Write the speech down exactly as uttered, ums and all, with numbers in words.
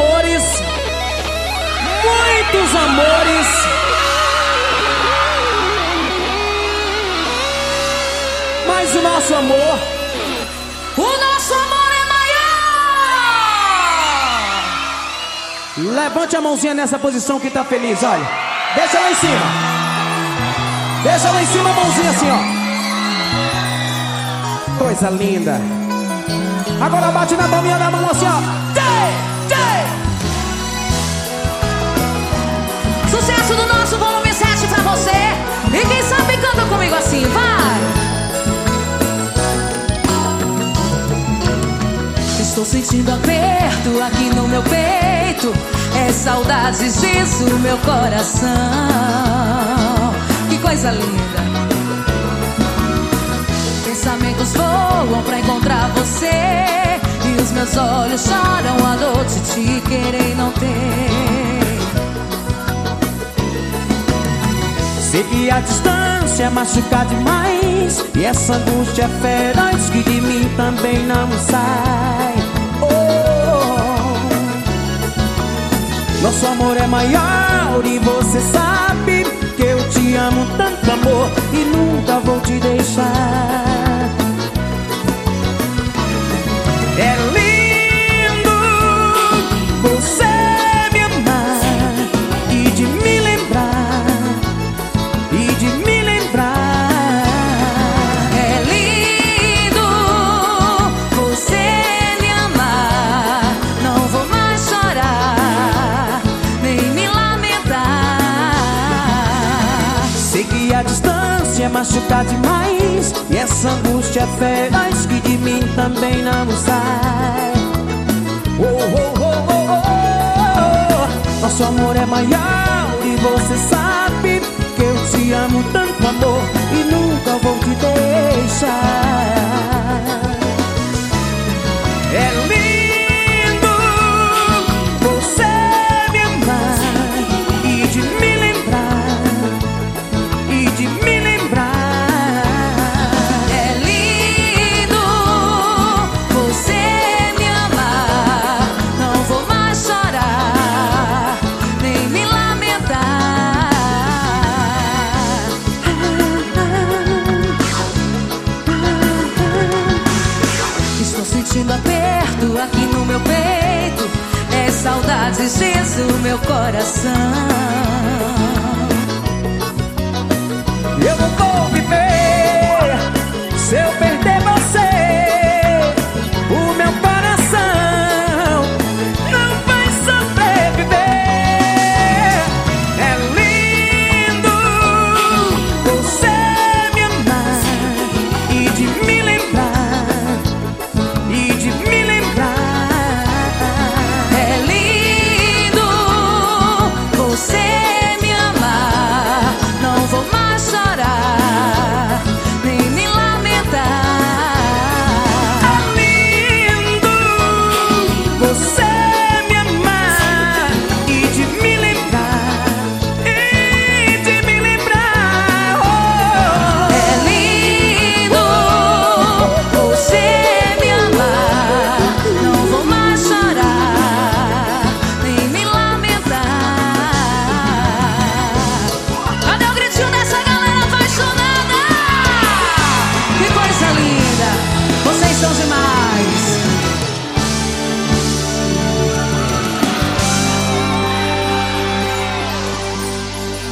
amores, muitos amores, mas o nosso amor, o nosso amor é maior. Levante a mãozinha nessa posição que tá feliz, olha. Deixa lá em cima. Deixa lá em cima a mãozinha assim, ó. Coisa linda. Agora bate na palminha da mão assim, ó. Tchê, tchê. Sucesso do nosso volume sete pra você. E quem sabe canta comigo assim, vai. Estou sentindo aperto aqui no meu peito. É saudades, diz o meu coração. Que coisa linda. Pensamentos voam pra encontrar você. E os meus olhos choram à noite, te querer e não ter. Sei que a distância machuca demais, e essa angústia feroz que de mim também não sai. Nosso amor é maior e você sabe que eu te amo tanto, amor, e nunca vou te deixar. É lindo você me amar e de me lembrar, e de me lembrar. É lindo você me amar, não vou mais chorar, a distância machuca demais, e essa angústia feroz que de mim também não sai. Oh, oh, oh, oh, oh, oh. Nosso amor é maior e você sabe que eu te amo tanto, amor, e nunca vou te deixar. É lindo você me amar e de me lembrar, de me lembrar. É lindo você me amar, não vou mais chorar, nem me lamentar. Estou sentindo aperto aqui no meu peito. É saudades, diz o meu coração. Eu não vou viver se eu